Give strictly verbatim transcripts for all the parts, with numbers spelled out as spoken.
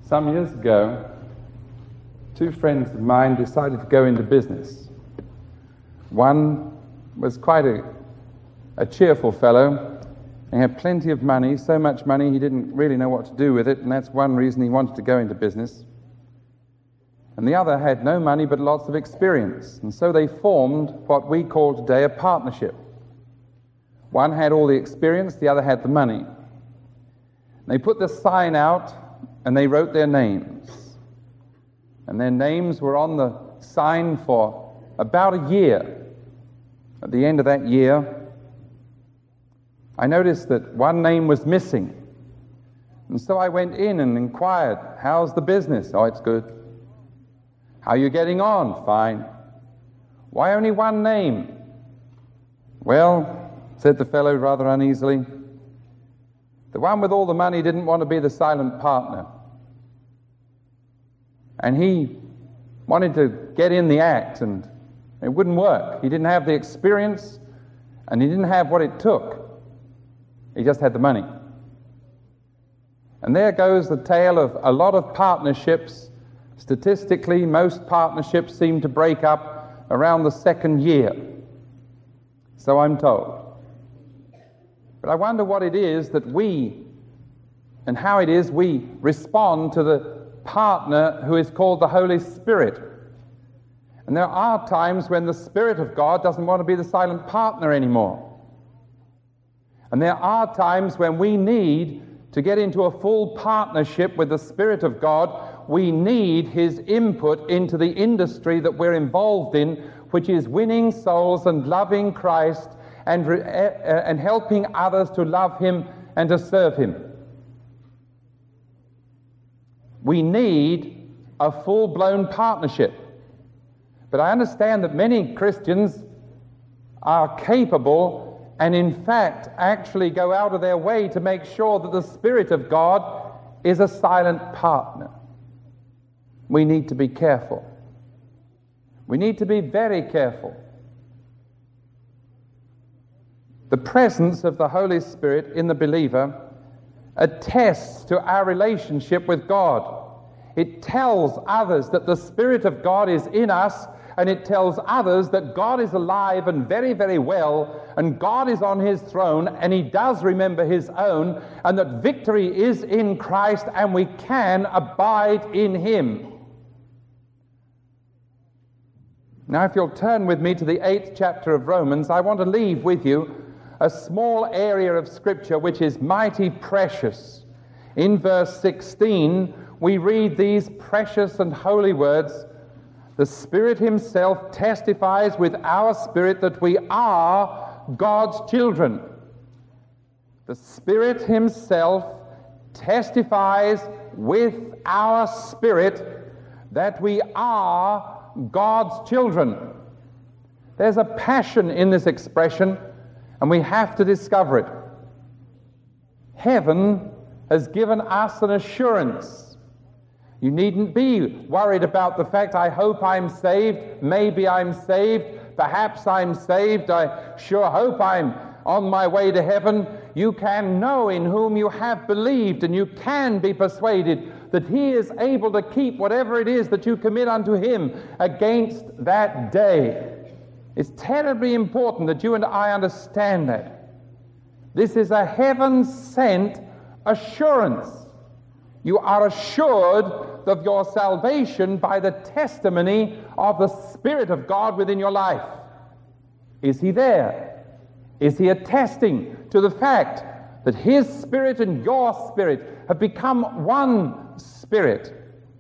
Some years ago, two friends of mine decided to go into business. One was quite a, a cheerful fellow. He had plenty of money, so much money he didn't really know what to do with it, and that's one reason he wanted to go into business. And the other had no money but lots of experience, and so they formed what we call today a partnership. One had all the experience, the other had the money. They put the sign out and they wrote their names. And their names were on the sign for about a year. At the end of that year, I noticed that one name was missing. And so I went in and inquired, how's the business? Oh, it's good. How are you getting on? Fine. Why only one name? Well, said the fellow rather uneasily, the one with all the money didn't want to be the silent partner. And he wanted to get in the act, and it wouldn't work. He didn't have the experience, and he didn't have what it took. He just had the money. And there goes the tale of a lot of partnerships. Statistically, most partnerships seem to break up around the second year. So I'm told. But I wonder what it is that we, and how it is we respond to the partner who is called the Holy Spirit. And there are times when the Spirit of God doesn't want to be the silent partner anymore. And there are times when we need to get into a full partnership with the Spirit of God. We need His input into the industry that we're involved in, which is winning souls and loving Christ and, uh, and helping others to love Him and to serve Him. We need a full-blown partnership. But I understand that many Christians are capable and in fact actually go out of their way to make sure that the Spirit of God is a silent partner. We need to be careful. We need to be very careful. The presence of the Holy Spirit in the believer attests to our relationship with God. It tells others that the Spirit of God is in us, and it tells others that God is alive and very, very well, and God is on His throne, and He does remember His own, and that victory is in Christ, and we can abide in Him. Now, if you'll turn with me to the eighth chapter of Romans, I want to leave with you a small area of Scripture which is mighty precious. In verse sixteen, we read these precious and holy words, "The Spirit Himself testifies with our spirit that we are God's children." The Spirit Himself testifies with our spirit that we are God's children. There's a passion in this expression, and we have to discover it. Heaven has given us an assurance. You needn't be worried about the fact, I hope I'm saved, maybe I'm saved, perhaps I'm saved, I sure hope I'm on my way to heaven. You can know in whom you have believed, and you can be persuaded that He is able to keep whatever it is that you commit unto Him against that day. It's terribly important that you and I understand that. This is a heaven-sent assurance. You are assured of your salvation by the testimony of the Spirit of God within your life. Is He there? Is He attesting to the fact that His Spirit and your spirit have become one spirit?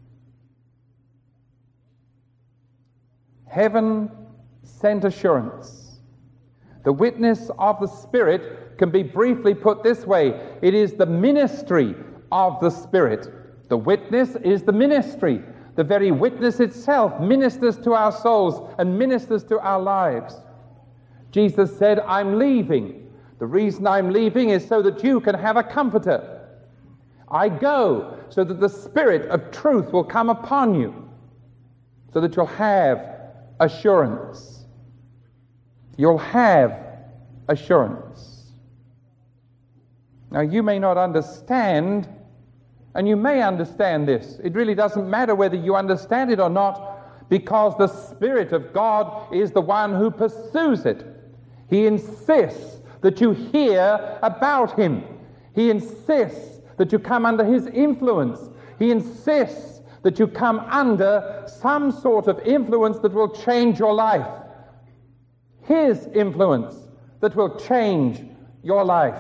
Heaven-sent assurance. The witness of the Spirit can be briefly put this way. It is the ministry of the Spirit. The witness is the ministry. The very witness itself ministers to our souls and ministers to our lives. Jesus said, I'm leaving. The reason I'm leaving is so that you can have a comforter. I go so that the Spirit of truth will come upon you, so that you'll have assurance. You'll have assurance. Now, you may not understand And you may understand this. It really doesn't matter whether you understand it or not, because the Spirit of God is the one who pursues it. He insists that you hear about him. He insists that you come under his influence. He insists that you come under some sort of influence that will change your life. His influence that will change your life.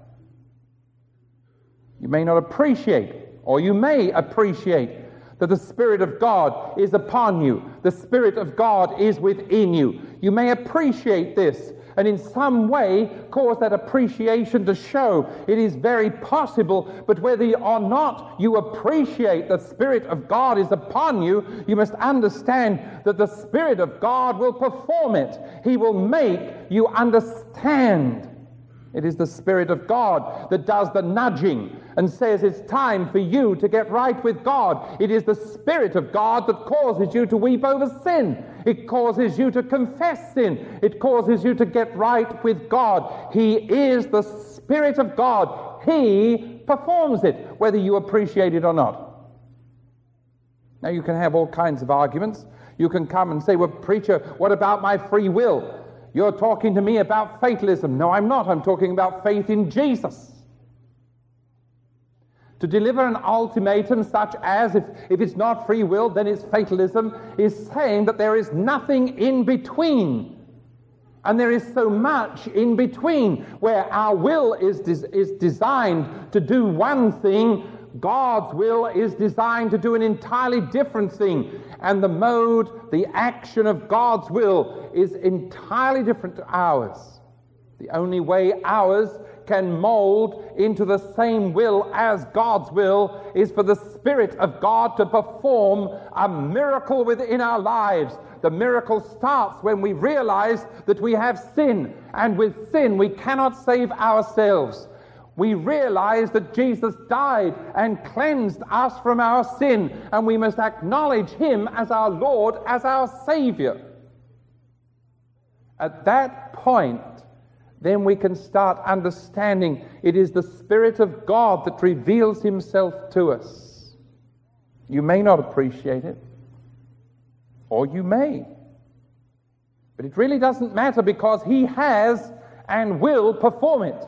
You may not appreciate, or you may appreciate, that the Spirit of God is upon you. The Spirit of God is within you. You may appreciate this, and in some way cause that appreciation to show. It is very possible, but whether or not you appreciate the Spirit of God is upon you, you must understand that the Spirit of God will perform it. He will make you understand. It is the Spirit of God that does the nudging and says it's time for you to get right with God. It is the Spirit of God that causes you to weep over sin. It causes you to confess sin. It causes you to get right with God. He is the Spirit of God. He performs it, whether you appreciate it or not. Now, you can have all kinds of arguments. You can come and say, well, preacher, what about my free will? You're talking to me about fatalism. No, I'm not. I'm talking about faith in Jesus. To deliver an ultimatum such as, if, if it's not free will, then it's fatalism, is saying that there is nothing in between. And there is so much in between, where our will is, des- is designed to do one thing, God's will is designed to do an entirely different thing. And the mode, the action of God's will is entirely different to ours. The only way ours can mold into the same will as God's will is for the Spirit of God to perform a miracle within our lives. The miracle starts when we realize that we have sin, and with sin we cannot save ourselves. We realize that Jesus died and cleansed us from our sin, and we must acknowledge him as our Lord, as our Savior. At that point, then we can start understanding it is the Spirit of God that reveals himself to us. You may not appreciate it, or you may. But it really doesn't matter, because he has and will perform it.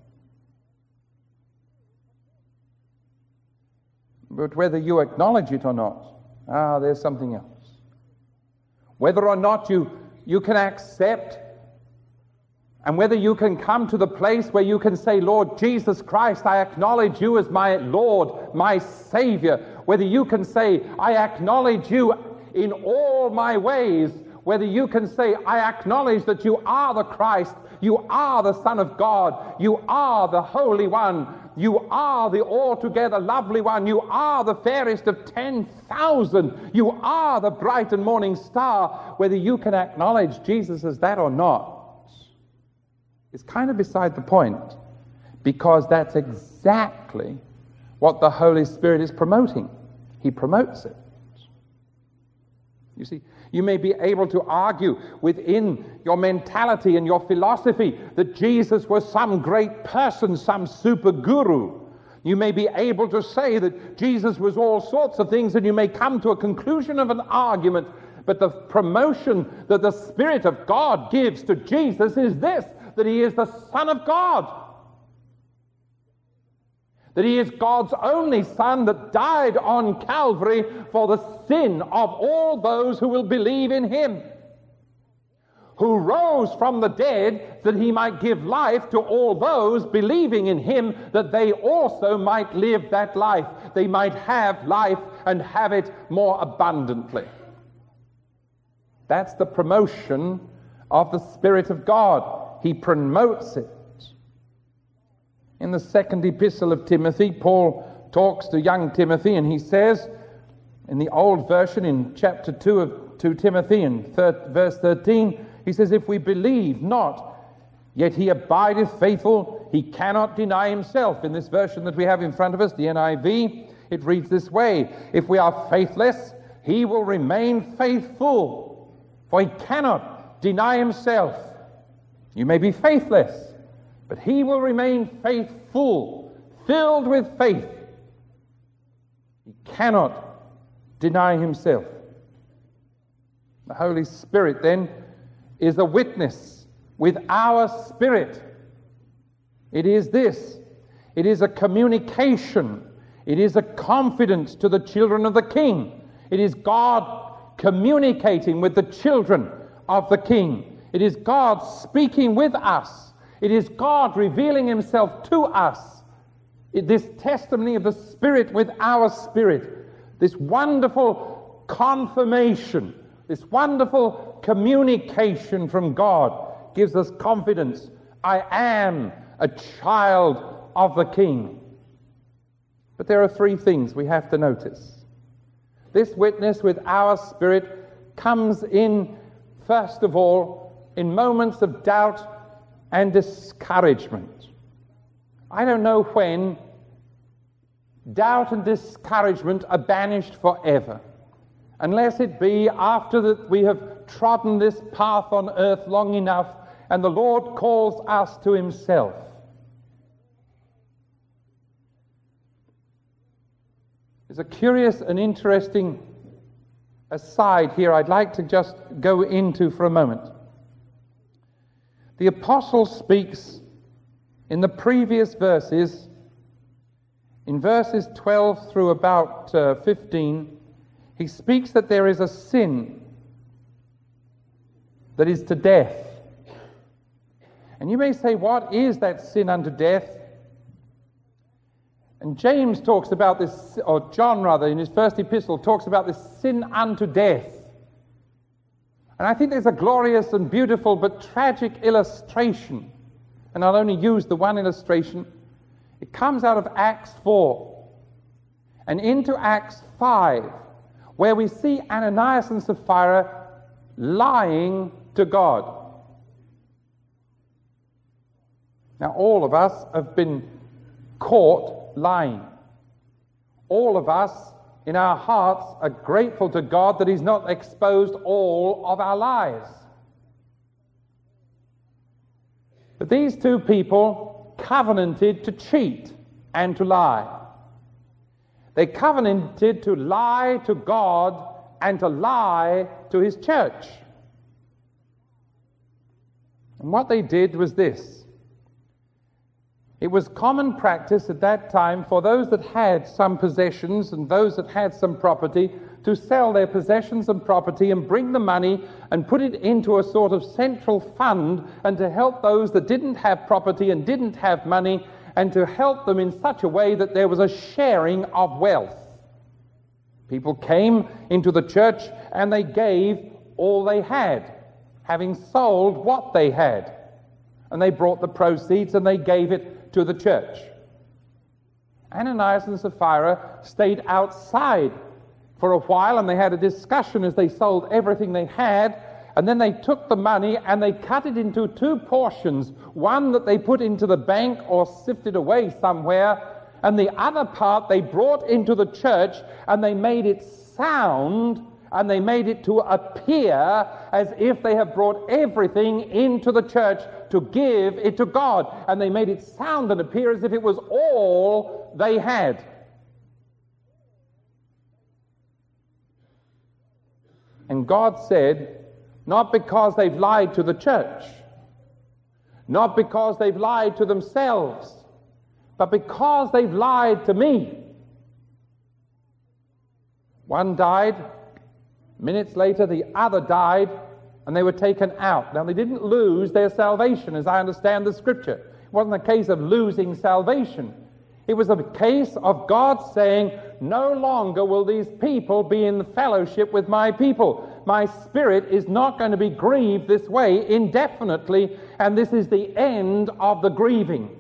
But whether you acknowledge it or not, ah, there's something else. Whether or not you, you can accept, and whether you can come to the place where you can say, Lord Jesus Christ, I acknowledge you as my Lord, my Savior. Whether you can say, I acknowledge you in all my ways. Whether you can say, I acknowledge that you are the Christ, you are the Son of God, you are the Holy One, you are the altogether lovely one, you are the fairest of ten thousand, you are the bright and morning star. Whether you can acknowledge Jesus as that or not is kind of beside the point, because that's exactly what the Holy Spirit is promoting. He promotes it. You see, you may be able to argue within your mentality and your philosophy that Jesus was some great person, some super guru. You may be able to say that Jesus was all sorts of things, and you may come to a conclusion of an argument. But the promotion that the Spirit of God gives to Jesus is this, that he is the Son of God. That he is God's only Son that died on Calvary for the sin of all those who will believe in him. Who rose from the dead that he might give life to all those believing in him, that they also might live that life. They might have life and have it more abundantly. That's the promotion of the Spirit of God. He promotes it. In the second epistle of Timothy, Paul talks to young Timothy, and he says, in the old version, in chapter two of two Timothy, in thir- verse thirteen, he says, if we believe not, yet he abideth faithful, he cannot deny himself. In this version that we have in front of us, the N I V, it reads this way, if we are faithless, he will remain faithful, for he cannot deny himself. You may be faithless, but he will remain faithful, filled with faith. cannot deny himself. The Holy Spirit then is a witness with our spirit. It is this. It is a communication. It is a confidence to the children of the King. It is God communicating with the children of the King. It is God speaking with us. It is God revealing himself to us. It, this testimony of the Spirit with our spirit, this wonderful confirmation, this wonderful communication from God gives us confidence. I am a child of the King. But there are three things we have to notice. This witness with our spirit comes in, first of all, in moments of doubt and discouragement. I don't know when doubt and discouragement are banished forever, unless it be after that we have trodden this path on earth long enough and the Lord calls us to himself. There's a curious and interesting aside here I'd like to just go into for a moment. The apostle speaks in the previous verses, in verses twelve through about uh, fifteen, he speaks that there is a sin that is to death. And you may say, what is that sin unto death? And James talks about this, or John rather, in his first epistle, talks about this sin unto death. And I think there's a glorious and beautiful but tragic illustration. And I'll only use the one illustration. It comes out of Acts four and into Acts five, where we see Ananias and Sapphira lying to God. Now, all of us have been caught lying. All of us in our hearts are grateful to God that he's not exposed all of our lies. But these two people covenanted to cheat and to lie. They covenanted to lie to God and to lie to his church. And what they did was this. It was common practice at that time for those that had some possessions and those that had some property to sell their possessions and property and bring the money and put it into a sort of central fund and to help those that didn't have property and didn't have money and to help them in such a way that there was a sharing of wealth. People came into the church and they gave all they had, having sold what they had. And they brought the proceeds and they gave it to the church. Ananias and Sapphira stayed outside for a while and they had a discussion as they sold everything they had, and then they took the money and they cut it into two portions, one that they put into the bank or sifted away somewhere, and the other part they brought into the church and they made it sound and they made it to appear as if they have brought everything into the church to give it to God. And they made it sound and appear as if it was all they had. And God said, not because they've lied to the church, not because they've lied to themselves, but because they've lied to me. One died. Minutes later, the other died, and they were taken out. Now, they didn't lose their salvation, as I understand the Scripture. It wasn't a case of losing salvation. It was a case of God saying, no longer will these people be in fellowship with my people. My spirit is not going to be grieved this way indefinitely, and this is the end of the grieving.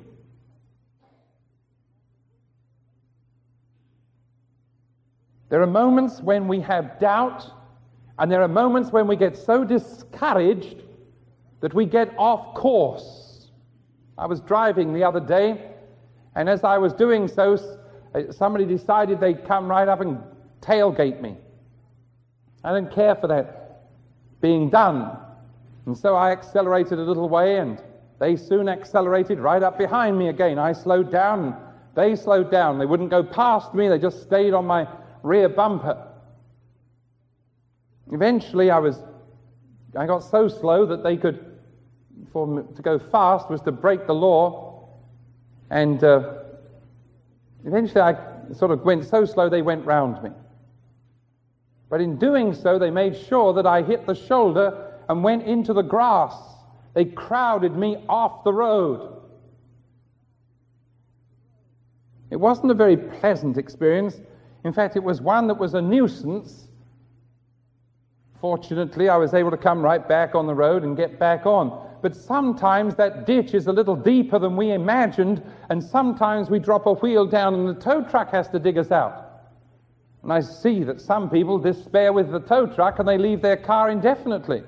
There are moments when we have doubt, and there are moments when we get so discouraged that we get off course. I was driving the other day, and as I was doing so, somebody decided they'd come right up and tailgate me. I didn't care for that being done. And so I accelerated a little way, and they soon accelerated right up behind me again. I slowed down, and they slowed down. They wouldn't go past me. They just stayed on my rear bumper. Eventually I was, I got so slow that they could, for me to go fast was to break the law, and uh, eventually I sort of went so slow they went round me. But in doing so, they made sure that I hit the shoulder and went into the grass. They crowded me off the road. It wasn't a very pleasant experience. In fact, it was one that was a nuisance. Fortunately, I was able to come right back on the road and get back on. But sometimes that ditch is a little deeper than we imagined, and sometimes we drop a wheel down and the tow truck has to dig us out. And I see that some people despair with the tow truck and they leave their car indefinitely.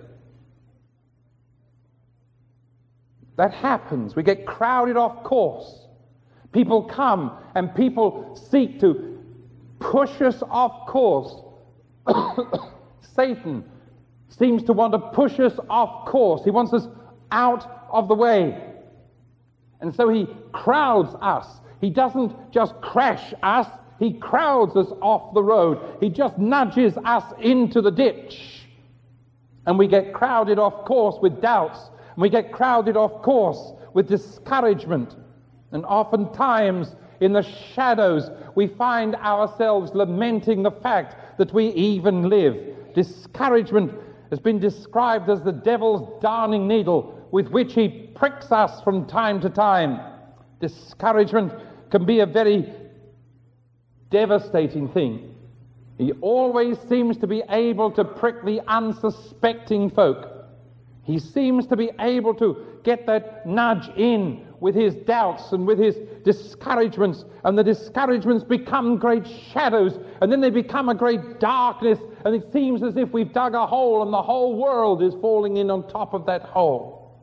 That happens. We get crowded off course. People come and people seek to push us off course. Satan seems to want to push us off course. He wants us out of the way. And so he crowds us. He doesn't just crash us, he crowds us off the road. He just nudges us into the ditch. And we get crowded off course with doubts. And we get crowded off course with discouragement. And oftentimes, in the shadows, we find ourselves lamenting the fact that we even live. Discouragement has been described as the devil's darning needle with which he pricks us from time to time. Discouragement can be a very devastating thing. He always seems to be able to prick the unsuspecting folk. He seems to be able to get that nudge in with his doubts and with his discouragements, and the discouragements become great shadows, and then they become a great darkness, and it seems as if we've dug a hole and the whole world is falling in on top of that hole.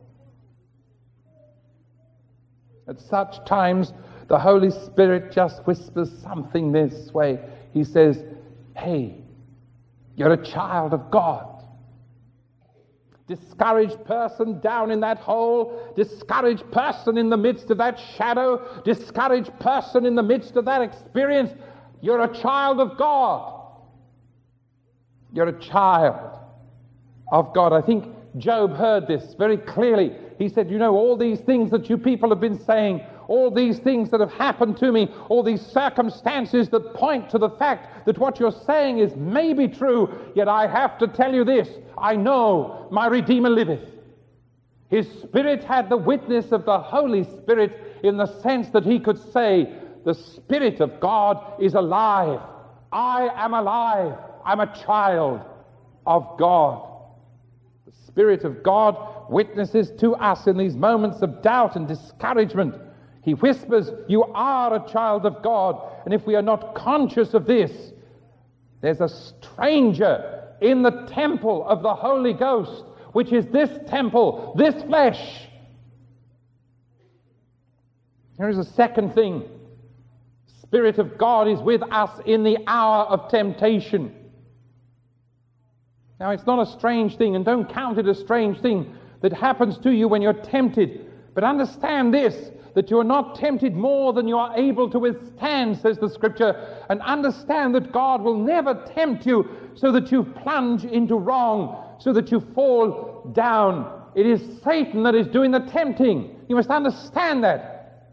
At such times, the Holy Spirit just whispers something this way. He says, hey, you're a child of God. Discouraged person down in that hole, discouraged person in the midst of that shadow, discouraged person in the midst of that experience, you're a child of God. You're a child of God. I think Job heard this very clearly. He said, you know, all these things that you people have been saying, all these things that have happened to me, all these circumstances that point to the fact that what you're saying is maybe true, yet I have to tell you this, I know my Redeemer liveth. His Spirit had the witness of the Holy Spirit in the sense that he could say, the Spirit of God is alive. I am alive. I'm a child of God. The Spirit of God witnesses to us in these moments of doubt and discouragement. He whispers, you are a child of God. And if we are not conscious of this, there's a stranger in the temple of the Holy Ghost, which is this temple, this flesh. Here is a second thing. Spirit of God is with us in the hour of temptation. Now, it's not a strange thing, and don't count it a strange thing that happens to you when you're tempted. But understand this, that you are not tempted more than you are able to withstand, says the Scripture, and understand that God will never tempt you so that you plunge into wrong, so that you fall down. It is Satan that is doing the tempting. You must understand that.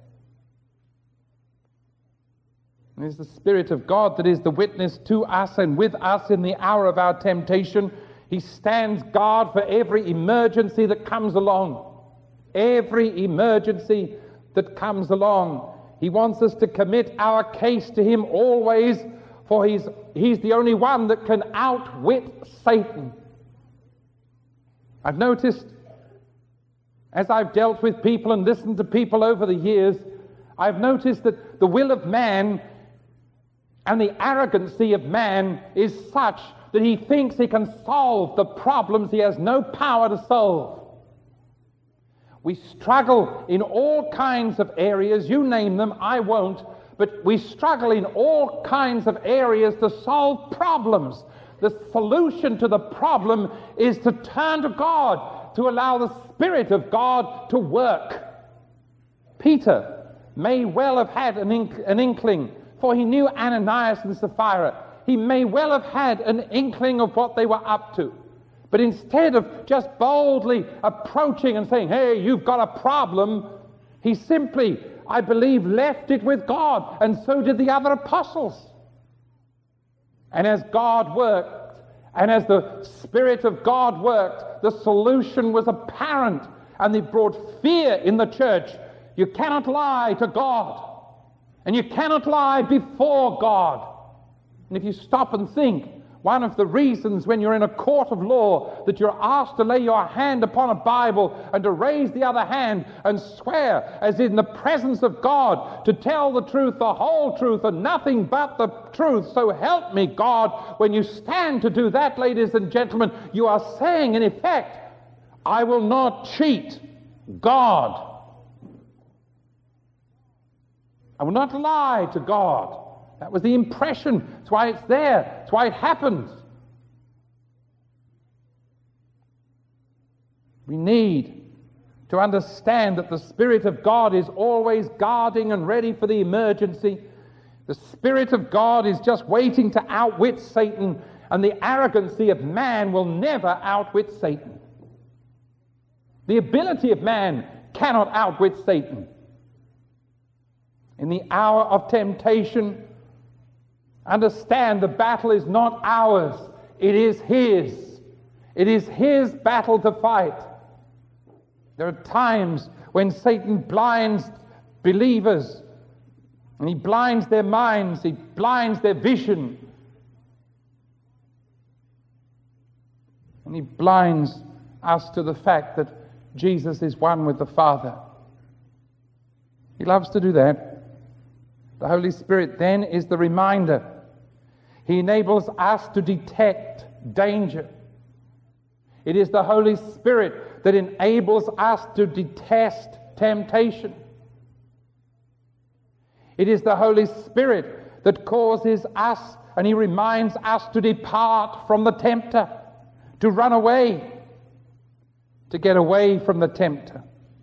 It is the Spirit of God that is the witness to us and with us in the hour of our temptation. He stands guard for every emergency that comes along. Every emergency that comes along. He wants us to commit our case to him always, for he's, he's the only one that can outwit Satan. I've noticed, as I've dealt with people and listened to people over the years, I've noticed that the will of man and the arrogancy of man is such that he thinks he can solve the problems he has no power to solve. We struggle in all kinds of areas, you name them, I won't, but we struggle in all kinds of areas to solve problems. The solution to the problem is to turn to God, to allow the Spirit of God to work. Peter may well have had an, ink- an inkling, for he knew Ananias and Sapphira. he may well have had an inkling of what they were up to. But instead of just boldly approaching and saying, hey, you've got a problem, he simply, I believe, left it with God, and so did the other apostles. And as God worked, and as the Spirit of God worked, the solution was apparent, and it brought fear in the church. You cannot lie to God, and you cannot lie before God. And if you stop and think, one of the reasons when you're in a court of law that you're asked to lay your hand upon a Bible and to raise the other hand and swear as in the presence of God to tell the truth, the whole truth, and nothing but the truth, so help me God, when you stand to do that, ladies and gentlemen, you are saying in effect, I will not cheat God. I will not lie to God. That was the impression. That's why it's there. That's why it happened. We need to understand that the Spirit of God is always guarding and ready for the emergency. The Spirit of God is just waiting to outwit Satan, and the arrogancy of man will never outwit Satan. The ability of man cannot outwit Satan. In the hour of temptation, understand the battle is not ours, it is his. It is his battle to fight. There are times when Satan blinds believers, and he blinds their minds, he blinds their vision, and he blinds us to the fact that Jesus is one with the Father. He loves to do that. The Holy Spirit then is the reminder. He enables us to detect danger. It is the Holy Spirit that enables us to detest temptation. It is the Holy Spirit that causes us, and he reminds us to depart from the tempter, to run away, to get away from the tempter.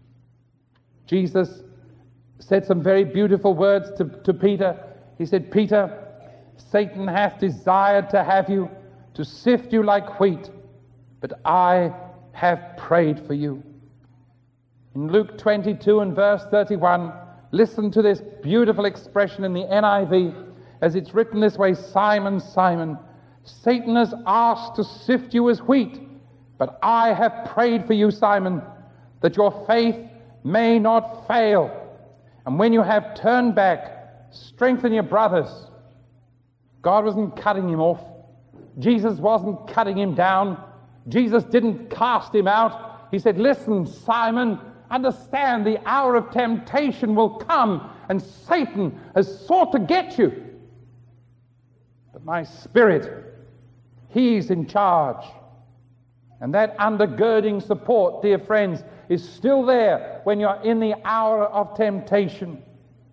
Jesus said some very beautiful words to, to Peter. He said, Peter, Satan hath desired to have you, to sift you like wheat, but I have prayed for you. In Luke twenty-two and verse thirty-one, listen to this beautiful expression in the N I V, as it's written this way, Simon, Simon, Satan has asked to sift you as wheat, but I have prayed for you, Simon, that your faith may not fail. And when you have turned back, strengthen your brothers. God wasn't cutting him off. Jesus wasn't cutting him down. Jesus didn't cast him out. He said, listen, Simon, understand the hour of temptation will come, and Satan has sought to get you. But my Spirit, he's in charge. And that undergirding support, dear friends, is still there when you're in the hour of temptation.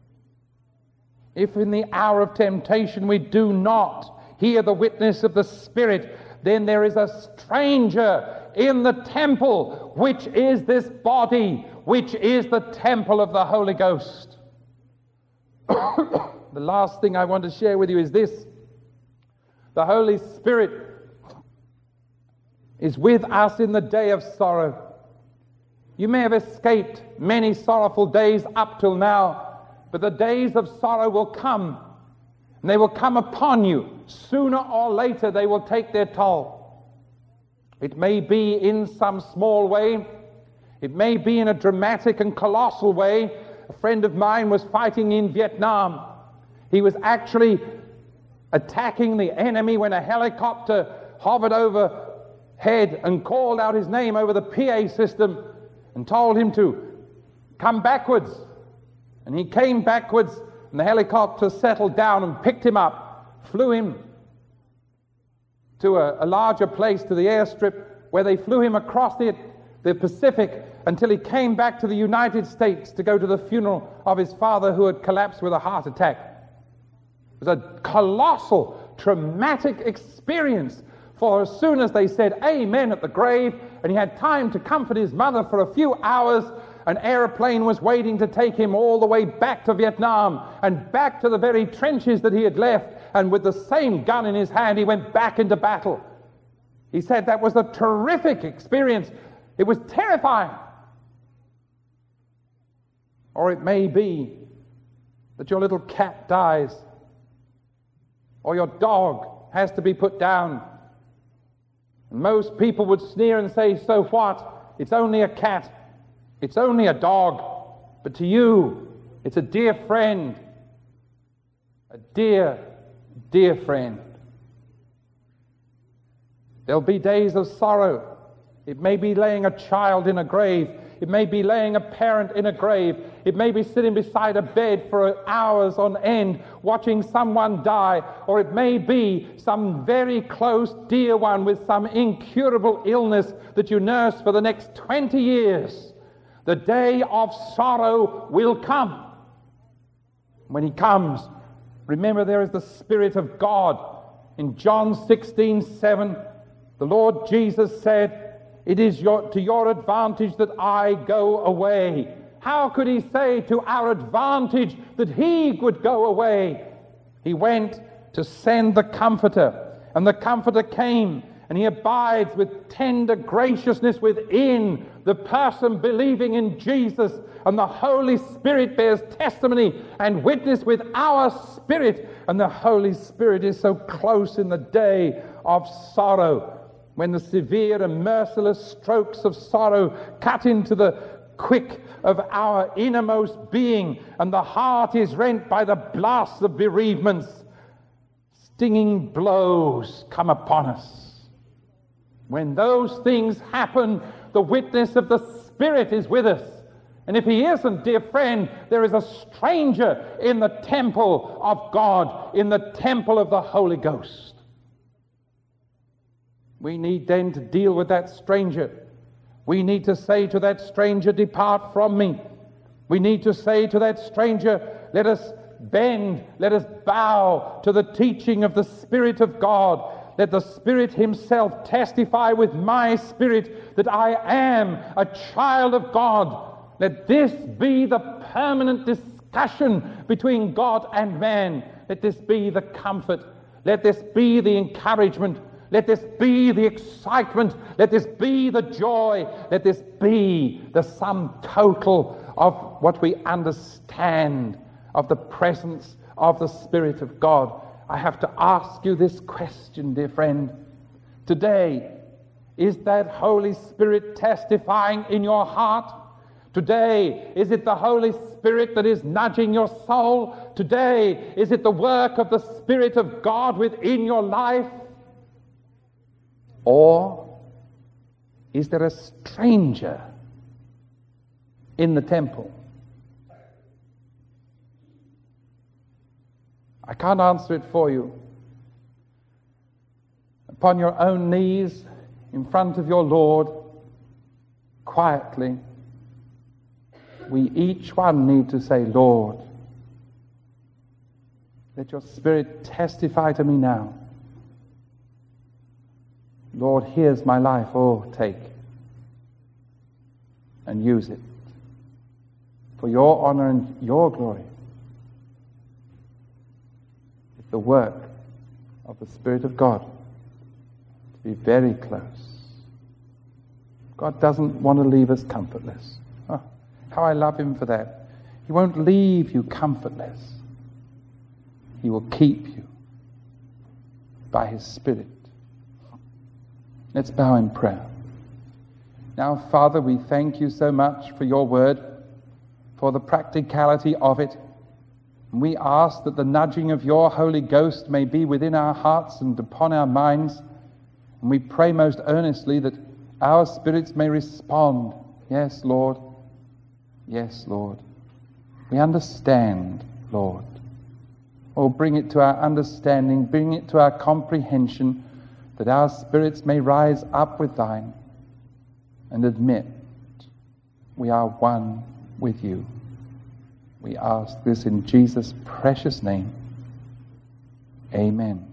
If in the hour of temptation we do not hear the witness of the Spirit, then there is a stranger in the temple, which is this body, which is the temple of the Holy Ghost. The last thing I want to share with you is this. The Holy Spirit is with us in the day of sorrow. You may have escaped many sorrowful days up till now, but the days of sorrow will come, and they will come upon you. Sooner or later they will take their toll. It may be in some small way. It may be in a dramatic and colossal way. A friend of mine was fighting in Vietnam. He was actually attacking the enemy when a helicopter hovered overhead and called out his name over the P A system and told him to come backwards. And he came backwards, and the helicopter settled down and picked him up, flew him to a, a larger place, to the airstrip, where they flew him across the, the Pacific until he came back to the United States to go to the funeral of his father, who had collapsed with a heart attack. It was a colossal, traumatic experience, for as soon as they said amen at the grave, and he had time to comfort his mother for a few hours, an airplane was waiting to take him all the way back to Vietnam and back to the very trenches that he had left. and with the same gun in his hand, he went back into battle. He said that was a terrific experience. It was terrifying. Or it may be that your little cat dies, or your dog has to be put down. And most people would sneer and say, so what? It's only a cat. It's only a dog. But to you, it's a dear friend. A dear, dear friend. There'll be days of sorrow. It may be laying a child in a grave. It may be laying a parent in a grave. It may be sitting beside a bed for hours on end watching someone die. Or it may be some very close dear one with some incurable illness that you nurse for the next twenty years. The day of sorrow will come. When he comes, remember there is the Spirit of God. In John sixteen seven, the Lord Jesus said, it is your, to your advantage that I go away. How could he say to our advantage that he would go away? He went to send the Comforter, and the Comforter came, and he abides with tender graciousness within the person believing in Jesus, and the Holy Spirit bears testimony and witness with our spirit, and the Holy Spirit is so close in the day of sorrow, when the severe and merciless strokes of sorrow cut into the quick of our innermost being, and the heart is rent by the blasts of bereavements. Stinging blows come upon us. When those things happen, the witness of the Spirit is with us. And if he isn't, dear friend, there is a stranger in the temple of God, in the temple of the Holy Ghost. We need then to deal with that stranger. We need to say to that stranger, depart from me. We need to say to that stranger, let us bend, let us bow to the teaching of the Spirit of God. Let the Spirit himself testify with my spirit that I am a child of God. Let this be the permanent discussion between God and man. Let this be the comfort. Let this be the encouragement. Let this be the excitement. Let this be the joy. Let this be the sum total of what we understand of the presence of the Spirit of God. I have to ask you this question, dear friend. Today, is that Holy Spirit testifying in your heart? Today, is it the Holy Spirit that is nudging your soul? Today, is it the work of the Spirit of God within your life? Or is there a stranger in the temple? I can't answer it for you. Upon your own knees, in front of your Lord, quietly, we each one need to say, Lord, let your Spirit testify to me now. Lord, here's my life. Oh, take and use it for your honor and your glory. It's the work of the Spirit of God to be very close. God doesn't want to leave us comfortless. Oh, how I love him for that. He won't leave you comfortless. He will keep you by his Spirit. Let's bow in prayer. Now, Father, we thank you so much for your word, for the practicality of it. And we ask that the nudging of your Holy Ghost may be within our hearts and upon our minds. And we pray most earnestly that our spirits may respond. Yes, Lord. Yes, Lord. We understand, Lord. Oh, bring it to our understanding, bring it to our comprehension, that our spirits may rise up with thine and admit we are one with you. We ask this in Jesus' precious name. Amen.